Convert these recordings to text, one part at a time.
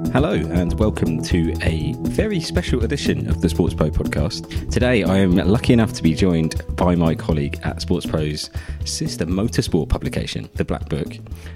Hello and welcome to a very special edition of the Sports Pro podcast. Today I am lucky enough to be joined by my colleague at Sports Pro's sister motorsport publication, the Black Book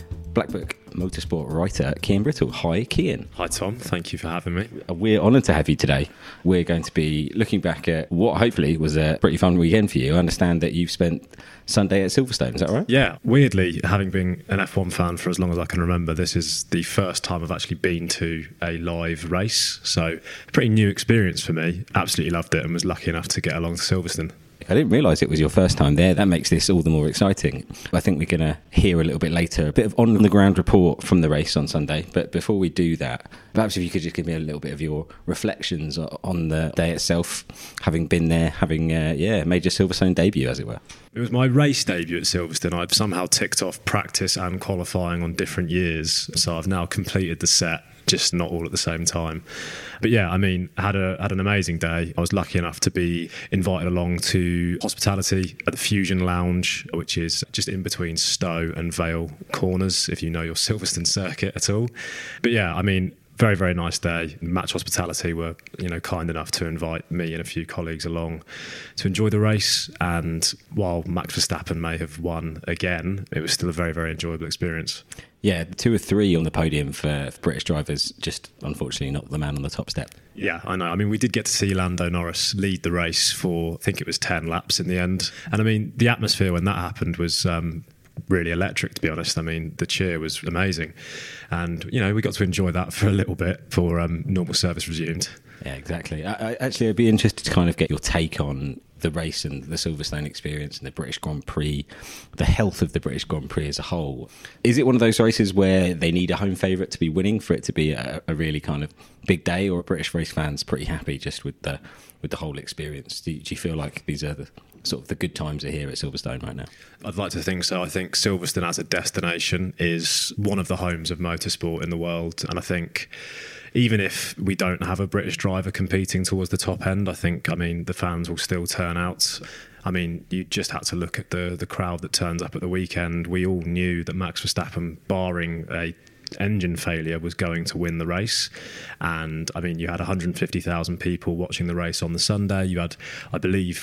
motorsport writer, Cian Brittle. Hi, Cian. Hi, Tom. Thank you for having me. We're honoured to have you today. We're going to be looking back at what hopefully was a pretty fun weekend for you. I understand that you've spent Sunday at Silverstone, is that right? Yeah, weirdly, having been an F1 fan for as long as I can remember, this is the first time I've actually been to a live race. So, pretty new experience for me. Absolutely loved it and was lucky enough to get along to Silverstone. I didn't realise it was your first time there. That makes this all the more exciting. I think we're going to hear a little bit later a bit of on-the-ground report from the race on Sunday. But before we do that, perhaps if you could just give me a little bit of your reflections on the day itself, having been there, having made your Silverstone debut, as it were. It was my race debut at Silverstone. I've somehow ticked off practice and qualifying on different years. So I've now completed the set, just not all at the same time. But yeah, I mean, had an amazing day. I was lucky enough to be invited along to hospitality at the Fusion Lounge, which is just in between Stowe and Vale Corners, if you know your Silverstone circuit at all. But yeah, I mean, very, very nice day. Match Hospitality were, kind enough to invite me and a few colleagues along to enjoy the race. And while Max Verstappen may have won again, it was still a very, very enjoyable experience. Yeah, 2 or 3 on the podium for British drivers, just unfortunately not the man on the top step. Yeah, I know. I mean, we did get to see Lando Norris lead the race for, I think it was 10 laps in the end. And I mean, the atmosphere when that happened was really electric, to be honest. I mean, the cheer was amazing. And, we got to enjoy that for a little bit before normal service resumed. Yeah, exactly. I'd be interested to kind of get your take on the race and the Silverstone experience and the British Grand Prix, the health of the British Grand Prix as a whole. Is it one of those races where they need a home favourite to be winning for it to be a really kind of big day, or are British race fans pretty happy just with the whole experience? Do you feel like these are the sort of the good times are here at Silverstone right now? I'd like to think so. I think Silverstone as a destination is one of the homes of motorsport in the world, and I think even if we don't have a British driver competing towards the top end, the fans will still turn out. I mean, you just had to look at the crowd that turns up at the weekend. We all knew that Max Verstappen, barring a engine failure, was going to win the race. And I mean, you had 150,000 people watching the race on the Sunday. You had, I believe,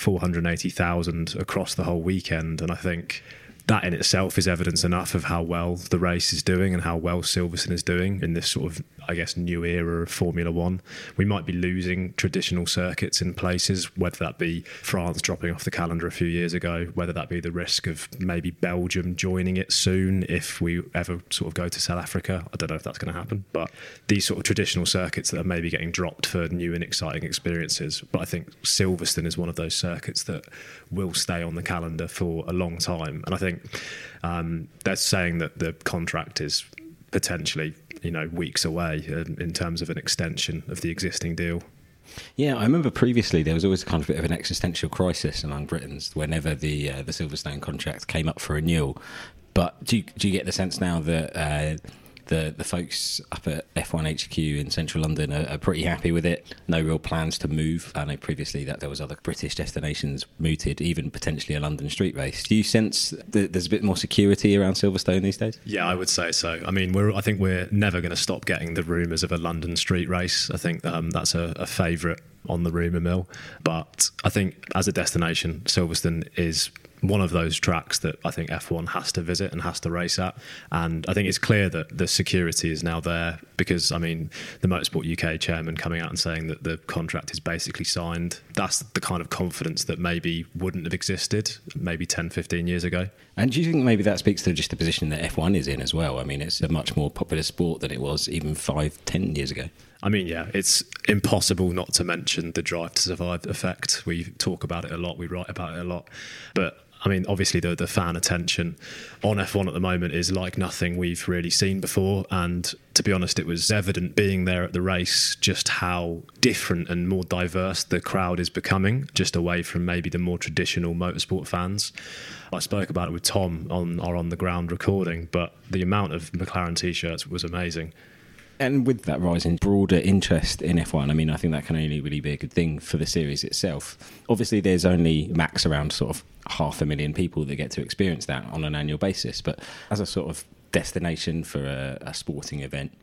480,000 across the whole weekend. And I think that in itself is evidence enough of how well the race is doing and how well Silverstone is doing in this sort of, new era of Formula One. We might be losing traditional circuits in places, whether that be France dropping off the calendar a few years ago, whether that be the risk of maybe Belgium joining it soon if we ever sort of go to South Africa. I don't know if that's going to happen, but these sort of traditional circuits that are maybe getting dropped for new and exciting experiences. But I think Silverstone is one of those circuits that will stay on the calendar for a long time. And I think they're saying that the contract is potentially weeks away in terms of an extension of the existing deal. Yeah, I remember previously there was always kind of a bit of an existential crisis among Britons whenever the Silverstone contract came up for renewal. But do you get the sense now that the folks up at F1 HQ in central London are pretty happy with it? No real plans to move. I know previously that there was other British destinations mooted, even potentially a London street race. Do you sense that there's a bit more security around Silverstone these days? Yeah, I would say so. I mean, I think we're never going to stop getting the rumours of a London street race. I think that's a favourite on the rumour mill. But I think as a destination, Silverstone is one of those tracks that I think F1 has to visit and has to race at. And I think it's clear that the security is now there because, I mean, the Motorsport UK chairman coming out and saying that the contract is basically signed, that's the kind of confidence that maybe wouldn't have existed maybe 10, 15 years ago. And do you think maybe that speaks to just the position that F1 is in as well? I mean, it's a much more popular sport than it was even 5, 10 years ago. I mean, yeah, it's impossible not to mention the Drive to Survive effect. We talk about it a lot, we write about it a lot. But I mean, obviously the fan attention on F1 at the moment is like nothing we've really seen before. And to be honest, it was evident being there at the race just how different and more diverse the crowd is becoming, just away from maybe the more traditional motorsport fans. I spoke about it with Tom on our On The Ground recording, but the amount of McLaren T-shirts was amazing. And with that rising broader interest in F1, I mean, I think that can only really be a good thing for the series itself. Obviously, there's only max around sort of 500,000 people that get to experience that on an annual basis. But as a sort of destination for a sporting event,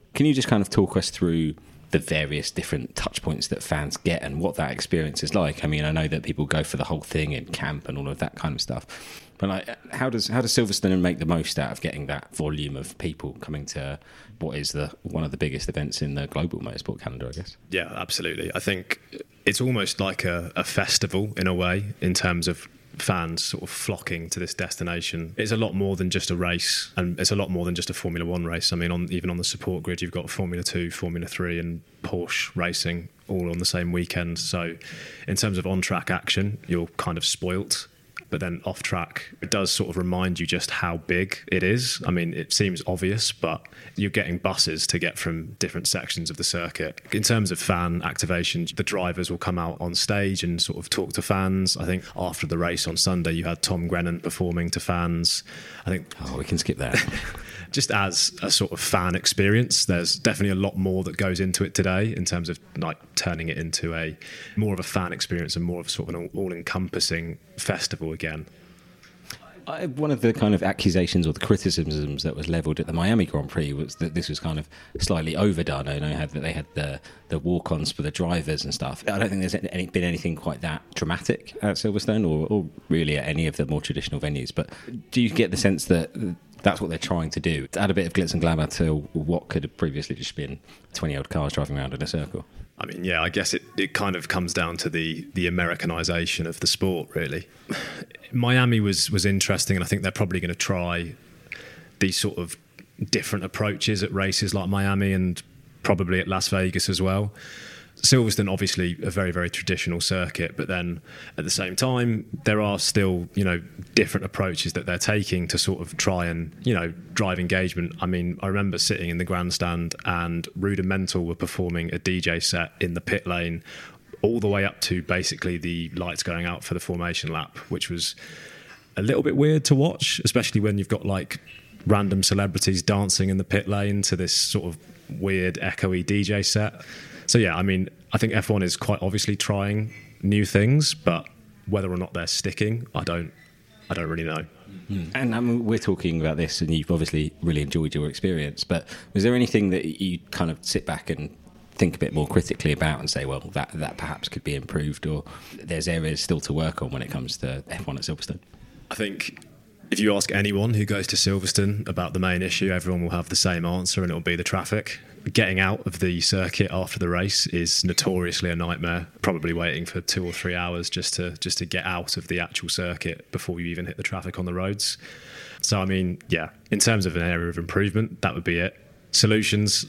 Can you just kind of talk us through the various different touch points that fans get and what that experience is like? I mean, I know that people go for the whole thing in camp and all of that kind of stuff, but like, how does Silverstone make the most out of getting that volume of people coming to what is one of the biggest events in the global motorsport calendar, I guess? Yeah, absolutely. I think it's almost like a festival in a way, in terms of fans sort of flocking to this destination. It's a lot more than just a race, and it's a lot more than just a Formula One race. I mean, even on the support grid, you've got Formula 2, Formula 3 and Porsche racing all on the same weekend. So in terms of on-track action, you're kind of spoilt. But then off track, it does sort of remind you just how big it is. I mean, it seems obvious, but you're getting buses to get from different sections of the circuit. In terms of fan activation, the drivers will come out on stage and sort of talk to fans. I think after the race on Sunday, you had Tom Grennan performing to fans. I think we can skip that. Just as a sort of fan experience, there's definitely a lot more that goes into it today in terms of like turning it into a more of a fan experience and more of sort of an all-encompassing festival again. One of the kind of accusations or the criticisms that was levelled at the Miami Grand Prix was that this was kind of slightly overdone. I know that they had the walk-ons for the drivers and stuff. I don't think there's been anything quite that dramatic at Silverstone or really at any of the more traditional venues. But do you get the sense that that's what they're trying to do, to add a bit of glitz and glamour to what could have previously just been 20-odd cars driving around in a circle? I mean, yeah, I guess it kind of comes down to the Americanization of the sport, really. Miami was interesting, and I think they're probably going to try these sort of different approaches at races like Miami and probably at Las Vegas as well. Silverstone, obviously, a very, very traditional circuit, but then at the same time, there are still, different approaches that they're taking to sort of try and, drive engagement. I mean, I remember sitting in the grandstand and Rudimental were performing a DJ set in the pit lane all the way up to basically the lights going out for the formation lap, which was a little bit weird to watch, especially when you've got like random celebrities dancing in the pit lane to this sort of weird echoey DJ set. So yeah, I mean, I think F1 is quite obviously trying new things, but whether or not they're sticking, I don't really know. And I mean, we're talking about this, and you've obviously really enjoyed your experience. But was there anything that you kind of sit back and think a bit more critically about and say, well, that perhaps could be improved, or there's areas still to work on when it comes to F1 at Silverstone? I think if you ask anyone who goes to Silverstone about the main issue, everyone will have the same answer, and it'll be the traffic. Getting out of the circuit after the race is notoriously a nightmare, probably waiting for 2 or 3 hours just to get out of the actual circuit before you even hit the traffic on the roads. So, I mean, yeah, in terms of an area of improvement, that would be it. Solutions,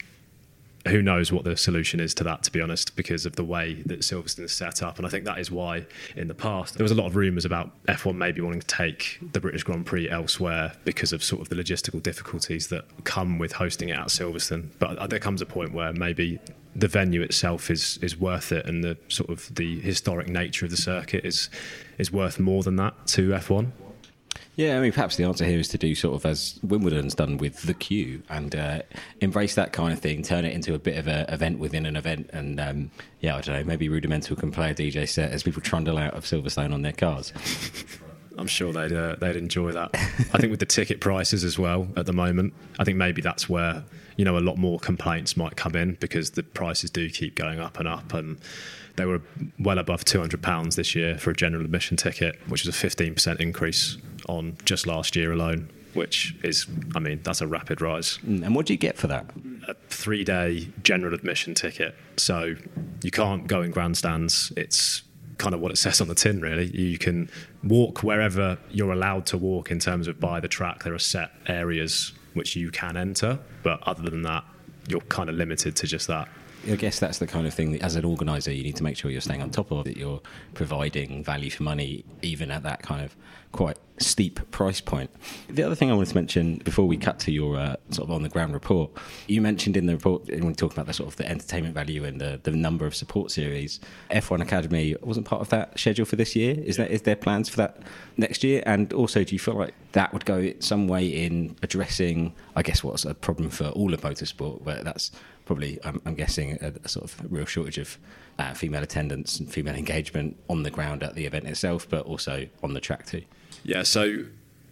who knows what the solution is to that, to be honest, because of the way that Silverstone is set up. And I think that is why in the past there was a lot of rumours about F1 maybe wanting to take the British Grand Prix elsewhere because of sort of the logistical difficulties that come with hosting it at Silverstone. But there comes a point where maybe the venue itself is worth it, and the sort of the historic nature of the circuit is worth more than that to F1. Yeah, I mean, perhaps the answer here is to do sort of as Wimbledon's done with the queue and embrace that kind of thing, turn it into a bit of an event within an event. And I don't know, maybe Rudimental can play a DJ set as people trundle out of Silverstone on their cars. I'm sure they'd enjoy that. I think with the ticket prices as well at the moment, I think maybe that's where, a lot more complaints might come in, because the prices do keep going up and up, and they were well above £200 this year for a general admission ticket, which was a 15% increase on just last year alone, which is, I mean, that's a rapid rise. And what do you get for that? A 3-day general admission ticket. So you can't go in grandstands. It's kind of what it says on the tin, really. You can walk wherever you're allowed to walk in terms of by the track. There are set areas which you can enter, but other than that, you're kind of limited to just that. I guess that's the kind of thing that, as an organiser, you need to make sure you're staying on top of, that you're providing value for money, even at that kind of quite steep price point. The other thing I wanted to mention before we cut to your sort of on-the-ground report, you mentioned in the report, when we talk about the sort of the entertainment value and the number of support series, F1 Academy wasn't part of that schedule for this year. Is there plans for that next year? And also, do you feel like that would go some way in addressing, I guess, what's a problem for all of motorsport, where that's probably, I'm guessing, a sort of real shortage of female attendance and female engagement on the ground at the event itself, but also on the track too? Yeah, so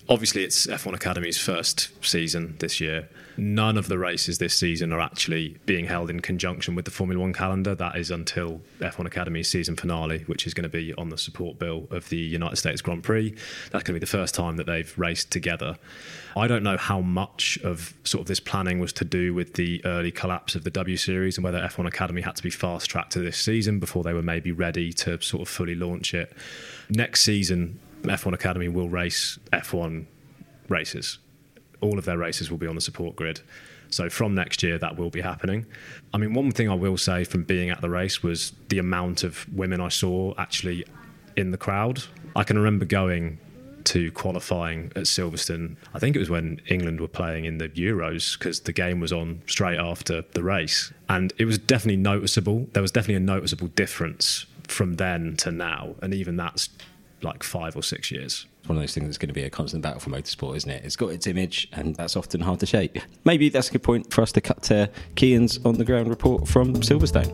obviously it's F1 Academy's first season this year. None of the races this season are actually being held in conjunction with the Formula One calendar. That is until F1 Academy's season finale, which is going to be on the support bill of the United States Grand Prix. That's going to be the first time that they've raced together. I don't know how much of sort of this planning was to do with the early collapse of the W Series and whether F1 Academy had to be fast-tracked to this season before they were maybe ready to sort of fully launch it. Next season, F1 Academy will race F1 races. All of their races will be on the support grid. So from next year, that will be happening. I mean, one thing I will say from being at the race was the amount of women I saw actually in the crowd. I can remember going to qualifying at Silverstone. I think it was when England were playing in the Euros, because the game was on straight after the race. And it was definitely noticeable. There was definitely a noticeable difference from then to now. And even that's like 5 or 6 years. One of those things that's going to be a constant battle for motorsport, isn't it? It's got its image, and that's often hard to shake. Maybe that's a good point for us to cut to Cian's on the ground report from Silverstone.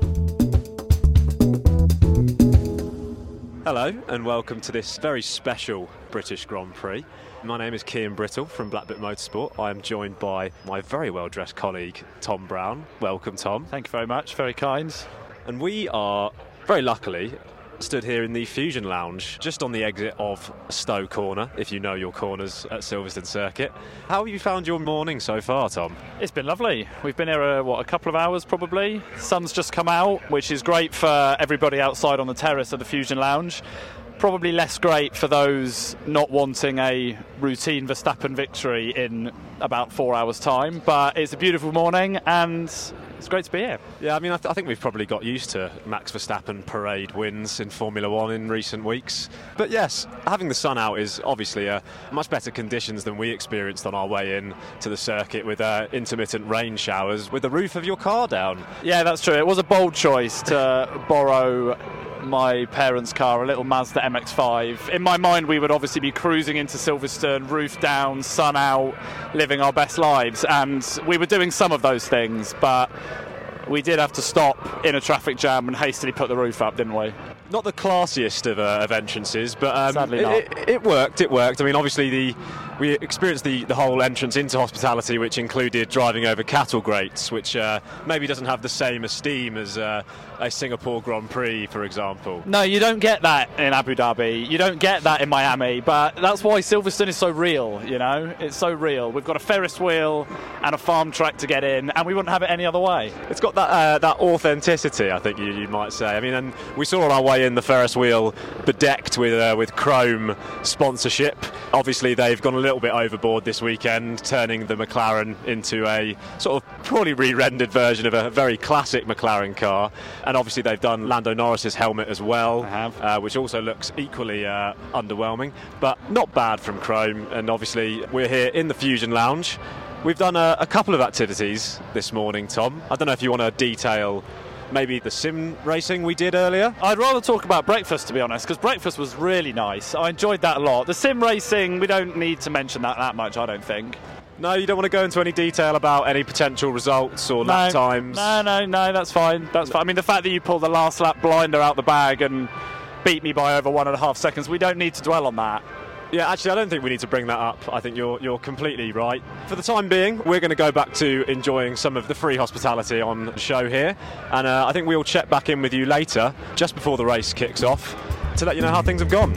Hello and welcome to this very special British Grand Prix. My name is Cian Brittle from Blackbit Motorsport. I am joined by my very well-dressed colleague Tom Brown. Welcome, Tom. Thank you very much, very kind. And we are, very luckily, stood here in the Fusion Lounge, just on the exit of Stowe Corner, if you know your corners at Silverstone Circuit. How have you found your morning so far, Tom? It's been lovely. We've been here, a couple of hours probably. Sun's just come out, which is great for everybody outside on the terrace of the Fusion Lounge. Probably less great for those not wanting a routine Verstappen victory in about 4 hours' time. But it's a beautiful morning and it's great to be here. Yeah, I mean, I think we've probably got used to Max Verstappen parade wins in Formula One in recent weeks. But yes, having the sun out is obviously much better conditions than we experienced on our way in to the circuit with intermittent rain showers with the roof of your car down. Yeah, that's true. It was a bold choice to borrow my parents' car, a little Mazda MX-5. In my mind, we would obviously be cruising into Silverstone, roof down, sun out, living our best lives, and we were doing some of those things, but we did have to stop in a traffic jam and hastily put the roof up, didn't we? Not the classiest of entrances, but sadly not. It worked. I mean, obviously we experienced the whole entrance into hospitality, which included driving over cattle grates, which maybe doesn't have the same esteem as a Singapore Grand Prix, for example. No, you don't get that in Abu Dhabi. You don't get that in Miami, but that's why Silverstone is so real, you know? It's so real. We've got a Ferris wheel and a farm track to get in, and we wouldn't have it any other way. It's got that authenticity, I think you might say. I mean, and we saw on our way in the Ferris wheel bedecked with Chrome sponsorship. Obviously, they've gone a little bit overboard this weekend, turning the McLaren into a sort of poorly re-rendered version of a very classic McLaren car. And obviously, they've done Lando Norris's helmet as well, which also looks equally underwhelming, but not bad from Chrome. And obviously, we're here in the Fusion Lounge. We've done a couple of activities this morning, Tom. I don't know if you want to detail maybe the sim racing we did earlier. I'd rather talk about breakfast, to be honest, because breakfast was really nice. I enjoyed that a lot. The sim racing, we don't need to mention that much, I don't think. No, you don't want to go into any detail about any potential results or lap times? No, that's fine. I mean, the fact that you pulled the last lap blinder out the bag and beat me by over 1.5 seconds, we don't need to dwell on that. Yeah, actually, I don't think we need to bring that up. I think you're completely right. For the time being, we're going to go back to enjoying some of the free hospitality on the show here. And I think we'll check back in with you later, just before the race kicks off, to let you know how things have gone.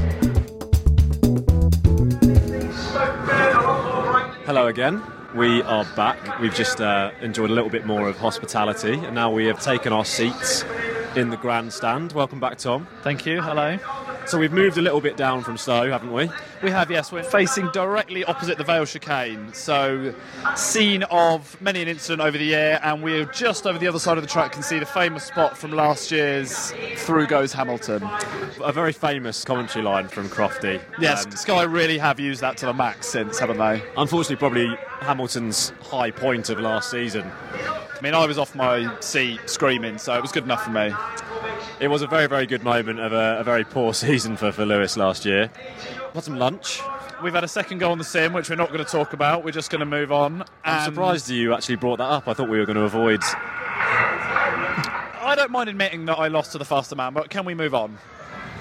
Hello again. We are back. We've just enjoyed a little bit more of hospitality, and now we have taken our seats in the grandstand. Welcome back, Tom. Thank you. Hello. So we've moved a little bit down from Stowe, haven't we? We have, yes. We're facing directly opposite the Vale chicane. So, scene of many an incident over the year, and we're just over the other side of the track, can see the famous spot from last year's Through Goes Hamilton. A very famous commentary line from Crofty. Yes, Sky really have used that to the max since, haven't they? Unfortunately, probably Hamilton's high point of last season. I mean, I was off my seat screaming, so it was good enough for me. It was a very, very good moment of a very poor season for Lewis last year. Had some lunch. We've had a second goal on the sim, which we're not going to talk about. We're just going to move on. I'm surprised you actually brought that up. I thought we were going to avoid... I don't mind admitting that I lost to the faster man, but can we move on?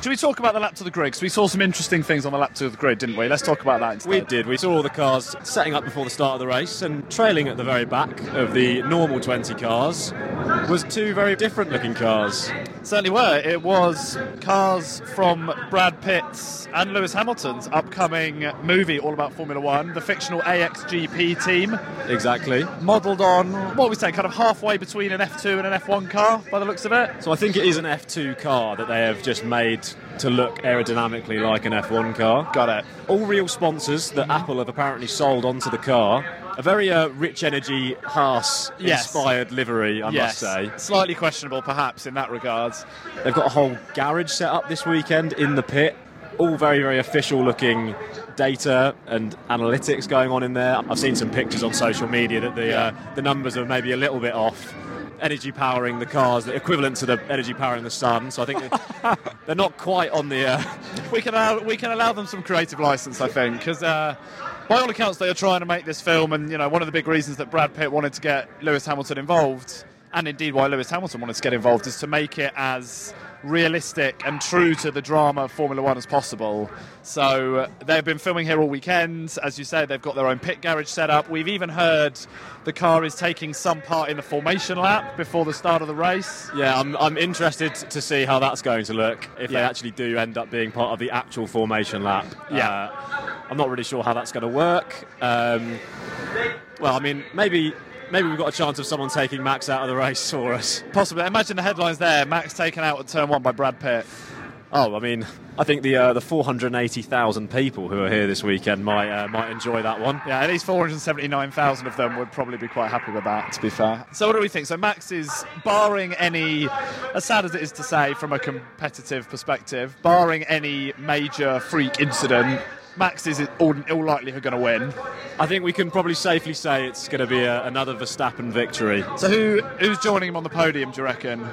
Should we talk about the lap to the grid? Because we saw some interesting things on the lap to the grid, didn't we? Let's talk about that instead. We did. We saw all the cars setting up before the start of the race, and trailing at the very back of the normal 20 cars was two very different looking cars. Certainly were. It was cars from Brad Pitt's and Lewis Hamilton's upcoming movie all about Formula One, the fictional AXGP team. Exactly. Modelled on, what we say, kind of halfway between an F2 and an F1 car, by the looks of it. So I think it is an F2 car that they have just made to look aerodynamically like an F1 car. Got it. All real sponsors that Apple have apparently sold onto the car. A very Rich Energy Haas-inspired livery, I must say. Slightly questionable, perhaps, in that regards. They've got a whole garage set up this weekend in the pit. All very, very official-looking data and analytics going on in there. I've seen some pictures on social media that the numbers are maybe a little bit off. Energy powering the cars, the equivalent to the energy powering the sun. So I think they're not quite on the. We can allow them some creative license, I think, because by all accounts they are trying to make this film, and one of the big reasons that Brad Pitt wanted to get Lewis Hamilton involved, and indeed why Lewis Hamilton wanted to get involved, is to make it as realistic and true to the drama of Formula One as possible. So they've been filming here all weekend. As you say, they've got their own pit garage set up. We've even heard the car is taking some part in the formation lap before the start of the race. Yeah, I'm interested to see how that's going to look if they actually do end up being part of the actual formation lap. Yeah. I'm not really sure how that's going to work. Well, I mean, maybe we've got a chance of someone taking Max out of the race for us. Possibly. Imagine the headlines there. Max taken out at turn 1 by Brad Pitt. Oh, I mean, I think the 480,000 people who are here this weekend might enjoy that one. Yeah, at least 479,000 of them would probably be quite happy with that, to be fair. So what do we think? So Max is, barring any, as sad as it is to say from a competitive perspective, barring any major freak incident, Max is in all likelihood going to win. I think we can probably safely say it's going to be another Verstappen victory. So who's joining him on the podium, do you reckon?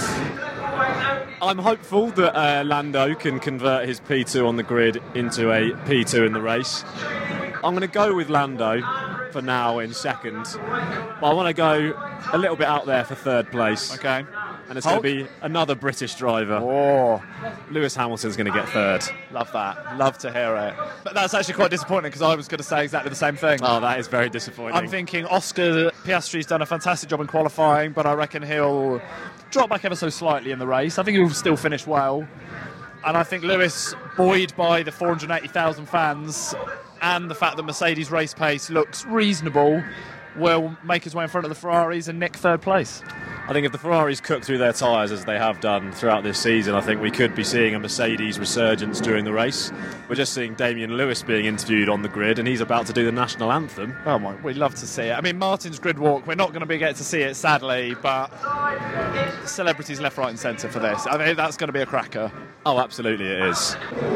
I'm hopeful that Lando can convert his P2 on the grid into a P2 in the race. I'm going to go with Lando for now in second, but I want to go a little bit out there for third place. Okay. And it's going to be another British driver. Oh, Lewis Hamilton's going to get third. Love that. Love to hear it. But that's actually quite disappointing because I was going to say exactly the same thing. Oh, that is very disappointing. I'm thinking Oscar Piastri's done a fantastic job in qualifying, but I reckon he'll drop back ever so slightly in the race. I think he'll still finish well. And I think Lewis, buoyed by the 480,000 fans and the fact that Mercedes race pace looks reasonable, will make his way in front of the Ferraris and nick third place. I think if the Ferraris cook through their tyres as they have done throughout this season, I think we could be seeing a Mercedes resurgence during the race. We're just seeing Damien Lewis being interviewed on the grid, and he's about to do the national anthem. Oh my, we'd love to see it. I mean, Martin's grid walk, we're not going to get to see it, sadly, but celebrities left, right and centre for this. I think that's going to be a cracker. Oh, absolutely it is.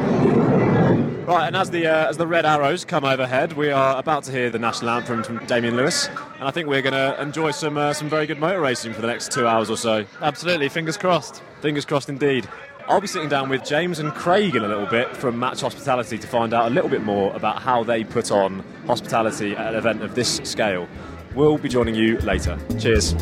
Right, and as the red arrows come overhead, we are about to hear the national anthem from Damien Lewis, and I think we're going to enjoy some very good motor racing for the next 2 hours or so. Absolutely, fingers crossed. Fingers crossed indeed. I'll be sitting down with James and Craig in a little bit from Match Hospitality to find out a little bit more about how they put on hospitality at an event of this scale. We'll be joining you later. Cheers.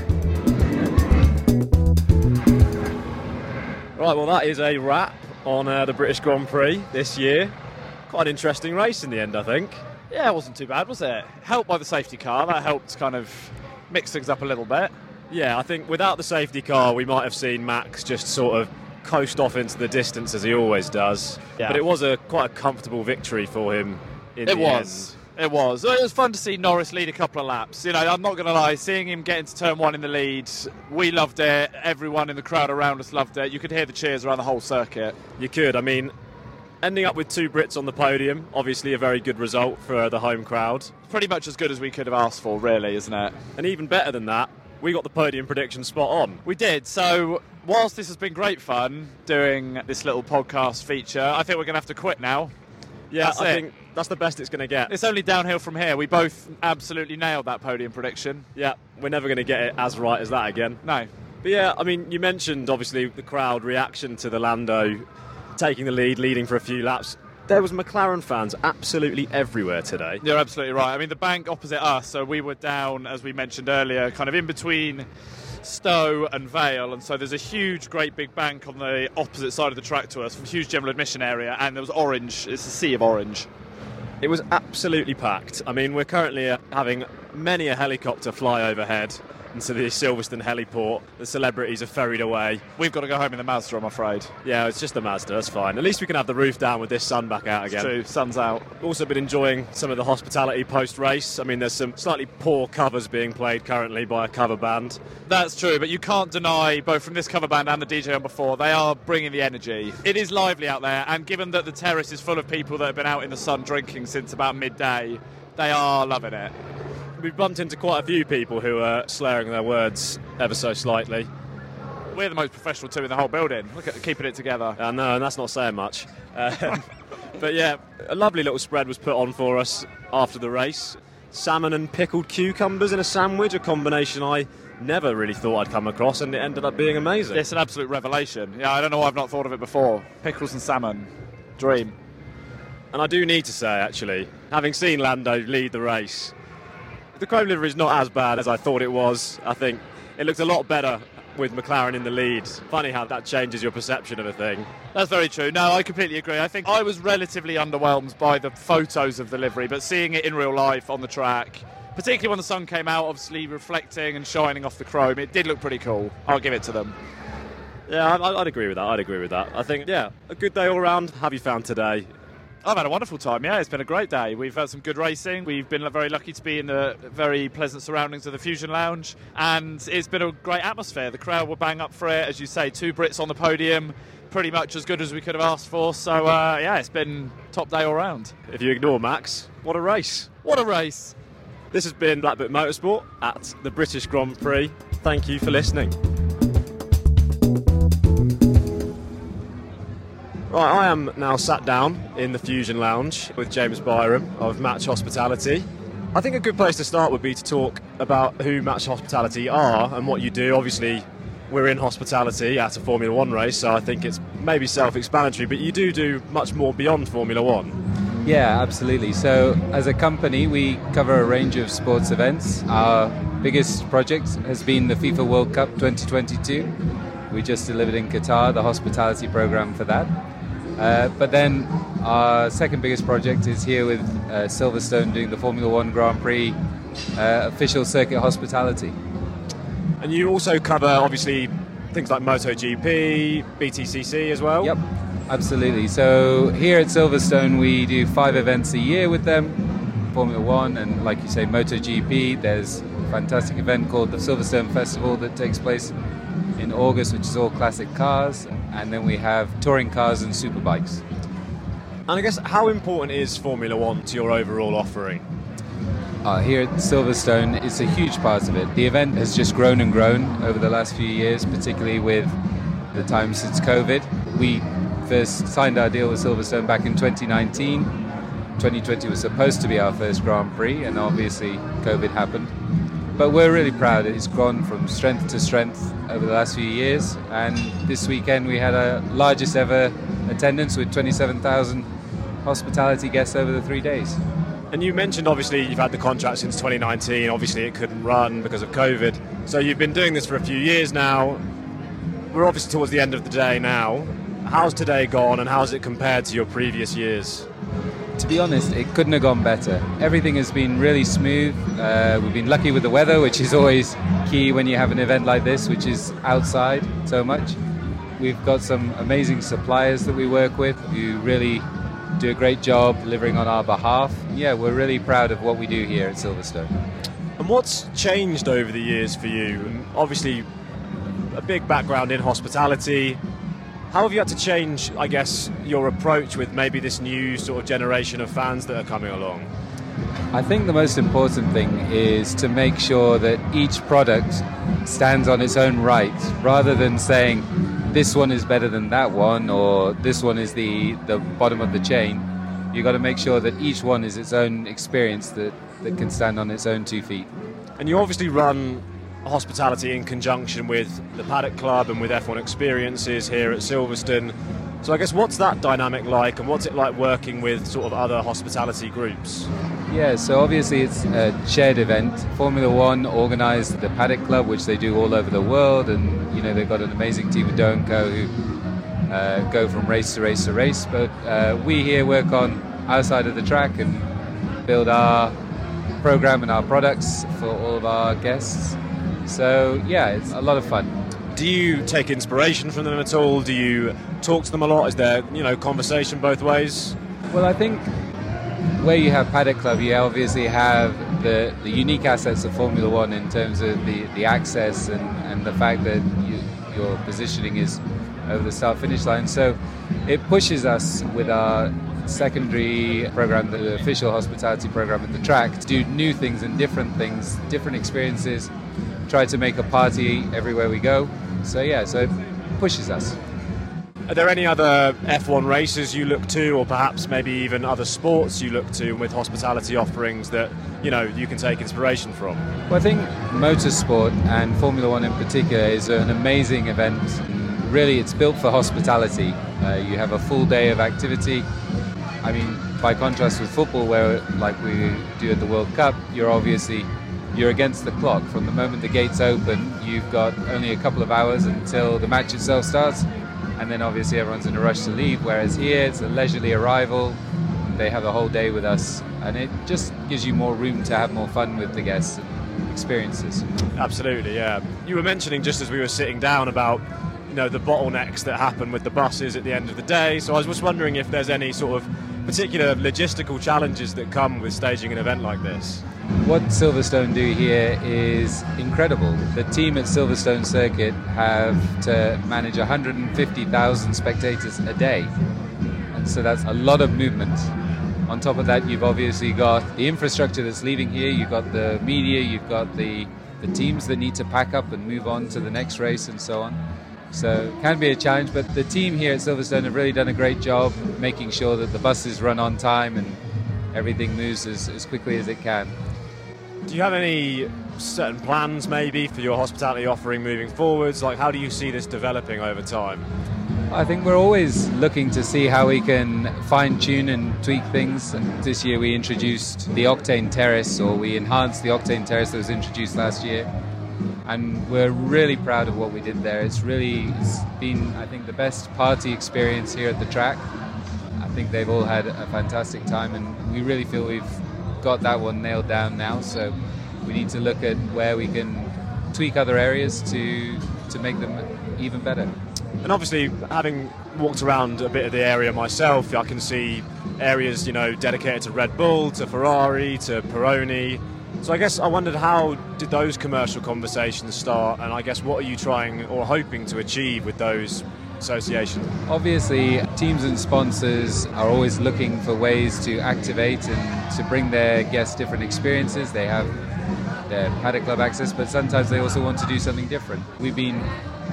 Right, well that is a wrap on the British Grand Prix this year. Quite an interesting race in the end, I think. Yeah, it wasn't too bad, was it? Helped by the safety car. That helped kind of mix things up a little bit. Yeah, I think without the safety car, we might have seen Max just sort of coast off into the distance as he always does. Yeah. But it was quite a comfortable victory for him in the end. It was. It was fun to see Norris lead a couple of laps. I'm not going to lie, seeing him get into turn 1 in the lead, we loved it. Everyone in the crowd around us loved it. You could hear the cheers around the whole circuit. You could. I mean, ending up with 2 Brits on the podium, obviously a very good result for the home crowd. Pretty much as good as we could have asked for, really, isn't it? And even better than that, we got the podium prediction spot on. We did. So, whilst this has been great fun doing this little podcast feature, I think we're going to have to quit now. Yeah, I think that's the best it's going to get. It's only downhill from here. We both absolutely nailed that podium prediction. Yeah, we're never going to get it as right as that again. No. But yeah, I mean, you mentioned, obviously, the crowd reaction to the Lando taking the lead, leading for a few laps. There was McLaren fans absolutely everywhere today. You're absolutely right. I mean, the bank opposite us, so we were down, as we mentioned earlier, kind of in between Stowe and Vale, and so there's a huge, great big bank on the opposite side of the track to us, from a huge general admission area, and there was orange. It's a sea of orange. It was absolutely packed. I mean, we're currently having many a helicopter fly overhead into the Silverstone heliport. The celebrities are ferried away. We've got to go home in the Mazda, I'm afraid. Yeah, it's just the Mazda, that's fine. At least we can have the roof down with this sun back out again. It's true, sun's out. Also been enjoying some of the hospitality post-race. I mean, there's some slightly poor covers being played currently by a cover band. That's true, but you can't deny, both from this cover band and the DJ on before, they are bringing the energy. It is lively out there, and given that the terrace is full of people that have been out in the sun drinking since about midday, they are loving it. We've bumped into quite a few people who are slurring their words ever so slightly. We're the most professional two in the whole building. Look at keeping it together. No, and that's not saying much. But yeah, a lovely little spread was put on for us after the race. Salmon and pickled cucumbers in a sandwich, a combination I never really thought I'd come across, and it ended up being amazing. It's an absolute revelation. Yeah, I don't know why I've not thought of it before. Pickles and salmon. Dream. And I do need to say, actually, having seen Lando lead the race, the chrome livery is not as bad as I thought it was. I think it looked a lot better with McLaren in the lead. Funny how that changes your perception of a thing. That's very true. No, I completely agree. I think I was relatively underwhelmed by the photos of the livery, but seeing it in real life on the track, particularly when the sun came out, obviously reflecting and shining off the chrome, it did look pretty cool. I'll give it to them. Yeah, I'd agree with that. I think, yeah, a good day all round. Have you found today? I've had a wonderful time, yeah. It's been a great day. We've had some good racing. We've been very lucky to be in the very pleasant surroundings of the Fusion Lounge, and it's been a great atmosphere. The crowd were bang up for it. As you say, 2 Brits on the podium, pretty much as good as we could have asked for. So, yeah, it's been top day all round. If you ignore Max, what a race. What a race. This has been Black Book Motorsport at the British Grand Prix. Thank you for listening. Right, I am now sat down in the Fusion Lounge with James Byram of Match Hospitality. I think a good place to start would be to talk about who Match Hospitality are and what you do. Obviously, we're in hospitality at a Formula One race, so I think it's maybe self-explanatory, but you do much more beyond Formula One. Yeah, absolutely. So as a company, we cover a range of sports events. Our biggest project has been the FIFA World Cup 2022. We just delivered in Qatar the hospitality program for that. But then our second biggest project is here with Silverstone doing the Formula One Grand Prix official circuit hospitality. And you also cover, obviously, things like MotoGP, BTCC as well? Yep, absolutely. So here at Silverstone we do 5 events a year with them. Formula One and, like you say, MotoGP. There's a fantastic event called the Silverstone Festival that takes place in August, which is all classic cars, and then we have touring cars and superbikes. And I guess, how important is Formula One to your overall offering? Here at Silverstone, it's a huge part of it. The event has just grown and grown over the last few years, particularly with the time since COVID. We first signed our deal with Silverstone back in 2019. 2020 was supposed to be our first Grand Prix, and obviously COVID happened. But we're really proud. It's gone from strength to strength over the last few years, and this weekend we had our largest ever attendance with 27,000 hospitality guests over the 3 days. And you mentioned, obviously, you've had the contract since 2019. Obviously, it couldn't run because of COVID. So you've been doing this for a few years now. We're obviously towards the end of the day now. How's today gone, and how's it compared to your previous years? To be honest, it couldn't have gone better. Everything has been really smooth. We've been lucky with the weather, which is always key when you have an event like this, which is outside so much. We've got some amazing suppliers that we work with who really do a great job delivering on our behalf. Yeah, we're really proud of what we do here at Silverstone. And what's changed over the years for you? Obviously, a big background in hospitality. How have you had to change, I guess, your approach with maybe this new sort of generation of fans that are coming along? I think the most important thing is to make sure that each product stands on its own right, rather than saying this one is better than that one or this one is the bottom of the chain. You've got to make sure that each one is its own experience that can stand on its own 2 feet. And you obviously run hospitality in conjunction with the Paddock Club and with F1 Experiences here at Silverstone. So I guess, what's that dynamic like, and what's it like working with sort of other hospitality groups? Yeah, so obviously it's a shared event. Formula One organised the Paddock Club, which they do all over the world, and they've got an amazing team of Doe & Co who go from race to race to race. But we here work on our side of the track and build our program and our products for all of our guests. So yeah, it's a lot of fun. Do you take inspiration from them at all? Do you talk to them a lot? Is there, conversation both ways? Well, I think where you have Paddock Club, you obviously have the unique assets of Formula One in terms of the access and the fact that your positioning is over the start-finish line. So it pushes us with our secondary program, the official hospitality program at the track, to do new things and different things, different experiences, try to make a party everywhere we go. So yeah, so it pushes us. Are there any other F1 races you look to, or perhaps maybe even other sports you look to with hospitality offerings that you can take inspiration from? Well, I think motorsport and Formula One in particular is an amazing event. Really, it's built for hospitality. You have a full day of activity. I mean, by contrast with football, where like we do at the World Cup, you're against the clock. From the moment the gates open, you've got only a couple of hours until the match itself starts. And then obviously everyone's in a rush to leave, whereas here it's a leisurely arrival. They have a whole day with us, and it just gives you more room to have more fun with the guests and experiences. Absolutely, yeah. You were mentioning just as we were sitting down about the bottlenecks that happen with the buses at the end of the day. So I was just wondering if there's any sort of particular logistical challenges that come with staging an event like this. What Silverstone do here is incredible. The team at Silverstone Circuit have to manage 150,000 spectators a day. And so that's a lot of movement. On top of that, you've obviously got the infrastructure that's leaving here. You've got the media, you've got the teams that need to pack up and move on to the next race and so on. So it can be a challenge, but the team here at Silverstone have really done a great job making sure that the buses run on time and everything moves as quickly as it can. Do you have any certain plans maybe for your hospitality offering moving forwards? Like, how do you see this developing over time? I think we're always looking to see how we can fine-tune and tweak things. And this year we introduced the Octane Terrace, or we enhanced the Octane Terrace that was introduced last year. And we're really proud of what we did there. It's been, I think, the best party experience here at the track. I think they've all had a fantastic time, and we really feel we've got that one nailed down now. So we need to look at where we can tweak other areas to make them even better. And obviously, having walked around a bit of the area myself, I can see areas, dedicated to Red Bull, to Ferrari, to Pironi. So I guess I wondered, how did those commercial conversations start, and I guess what are you trying or hoping to achieve with those associations? Obviously, teams and sponsors are always looking for ways to activate and to bring their guests different experiences. They have their Paddock Club access, but sometimes they also want to do something different. We've been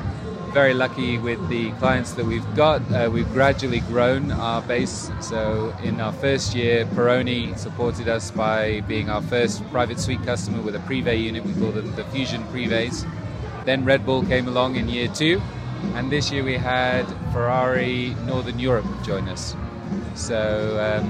very lucky with the clients that we've got. We've gradually grown our base. So in our first year, Pironi supported us by being our first private suite customer with a Privé unit. We call them the Fusion Privés. Then Red Bull came along in year 2, and this year we had Ferrari Northern Europe join us. So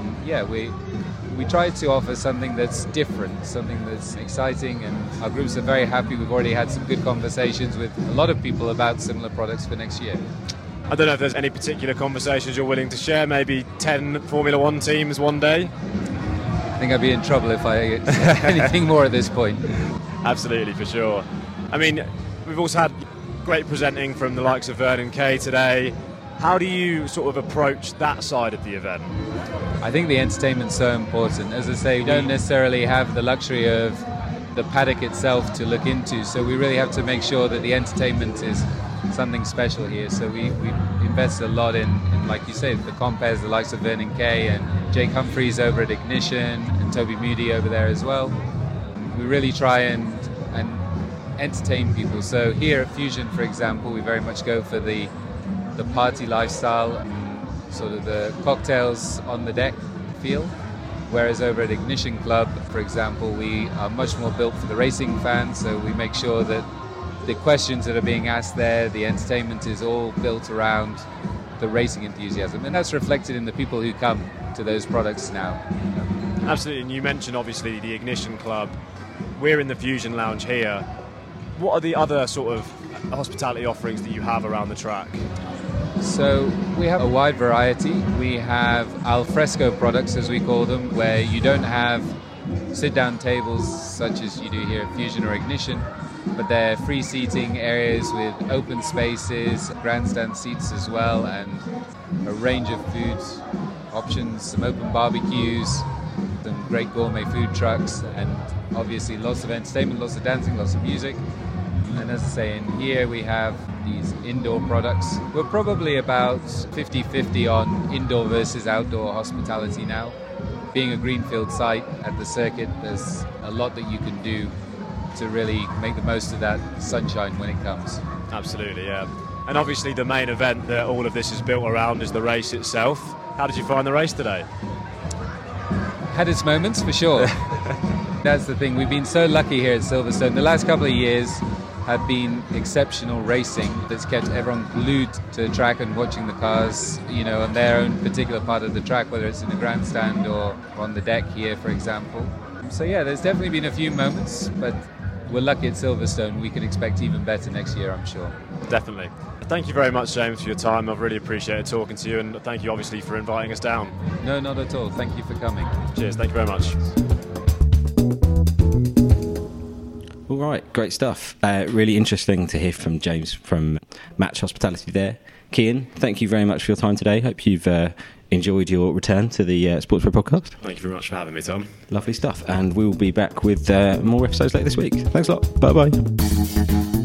we try to offer something that's different, something that's exciting, and our groups are very happy. We've already had some good conversations with a lot of people about similar products for next year. I don't know if there's any particular conversations you're willing to share, maybe 10 Formula One teams one day? I think I'd be in trouble if I said anything more at this point. Absolutely, for sure. I mean, we've also had great presenting from the likes of Vernon Kay today. How do you sort of approach that side of the event? I think the entertainment's so important. As I say, we don't necessarily have the luxury of the paddock itself to look into, so we really have to make sure that the entertainment is something special here. So we invest a lot in, like you say, the compares, the likes of Vernon Kay and Jake Humphries over at Ignition and Toby Moody over there as well. We really try and entertain people. So here at Fusion, for example, we very much go for the party lifestyle, sort of the cocktails on the deck feel. Whereas over at Ignition Club, for example, we are much more built for the racing fans, so we make sure that the questions that are being asked there, the entertainment is all built around the racing enthusiasm, and that's reflected in the people who come to those products now. Absolutely, and you mentioned obviously the Ignition Club. We're in the Fusion Lounge here. What are the other sort of hospitality offerings that you have around the track? So we have a wide variety. We have al fresco products, as we call them, where you don't have sit-down tables such as you do here at Fusion or Ignition, but they're free seating areas with open spaces, grandstand seats as well, and a range of food options, some open barbecues, some great gourmet food trucks, and obviously lots of entertainment, lots of dancing, lots of music. And as I say, in here we have these indoor products. We're probably about 50-50 on indoor versus outdoor hospitality now. Being a greenfield site at the circuit, there's a lot that you can do to really make the most of that sunshine when it comes. Absolutely, yeah. And obviously the main event that all of this is built around is the race itself. How did you find the race today? Had its moments, for sure. That's the thing. We've been so lucky here at Silverstone. The last couple of years have been exceptional racing that's kept everyone glued to the track and watching the cars, on their own particular part of the track, whether it's in the grandstand or on the deck here, for example. So yeah, there's definitely been a few moments, but we're lucky at Silverstone. We can expect even better next year, I'm sure. Definitely. Thank you very much, James, for your time. I've really appreciated talking to you, and thank you obviously for inviting us down. No, not at all. Thank you for coming. Cheers. Thank you very much. All right, great stuff. Really interesting to hear from James from Match Hospitality there. Cian, thank you very much for your time today. Hope you've enjoyed your return to the Sportsbro podcast. Thank you very much for having me, Tom. Lovely stuff. And we'll be back with more episodes later this week. Thanks a lot. Bye-bye.